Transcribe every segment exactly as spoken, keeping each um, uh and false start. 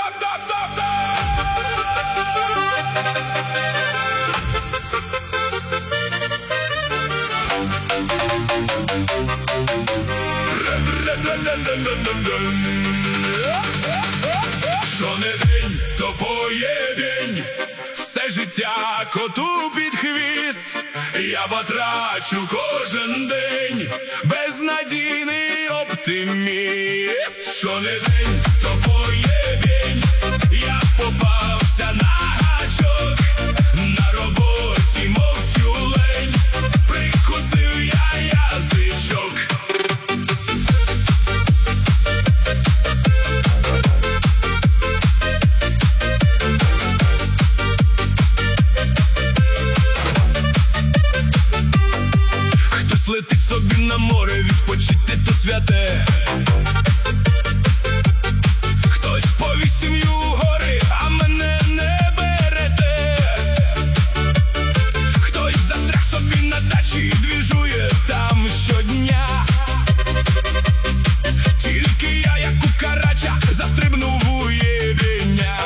Що не день, то поєдень, все життя коту під хвіст. Я батрачу кожен день, безнадійний оптиміст. Що не день, то поєдень, я попався на гачок, на роботі мов тюлень, прикусив я язичок. Летить собі на море, відпочити то святе. Хтось повіз сім'ю у гори, а мене не берете. Хтось застряг собі на дачі і двіжує там щодня. Тільки я, як кукарача, застрибнув у єбеня.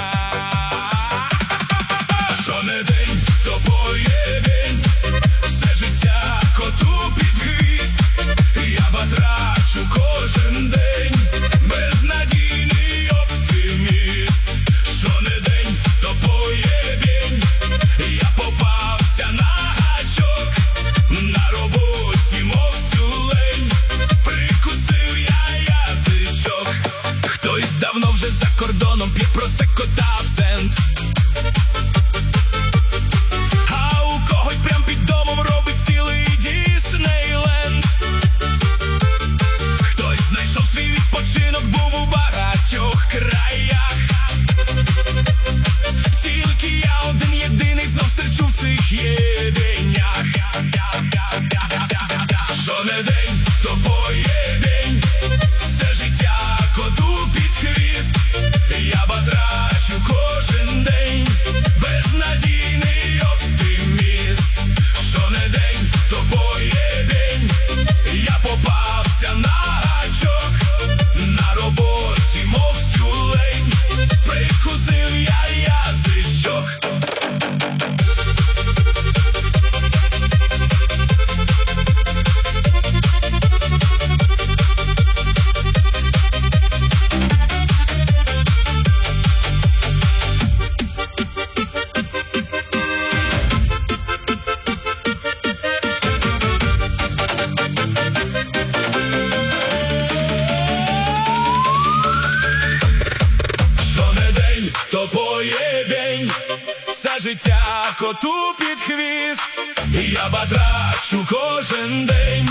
Що не день, то поєдень, все життя коту під хвіст. Я батрачу кожен день, безнадійний оптиміст. Що не день, то поєдень, я попався на гачок, на роботі мов тюлень, прикусив я язичок. Хтось давно вже за кордоном п'є просекко та абсент, а у когось прям під домом робить цілий Діснейленд. Хтось знайшов свій відпочинок, був у багатьох краях. Тільки я один єдиний знов стерчу в цих єбенях. Що не день, то поєдень, все життя коту під хвіст. Я батрачу кожен день, безнадійний оптиміст. Що не день, то поєдень, я попався на гачок, на роботі мов тюлень, прикусив я язичок. То поєдень, все життя коту під хвіст. Я батрачу кожен день,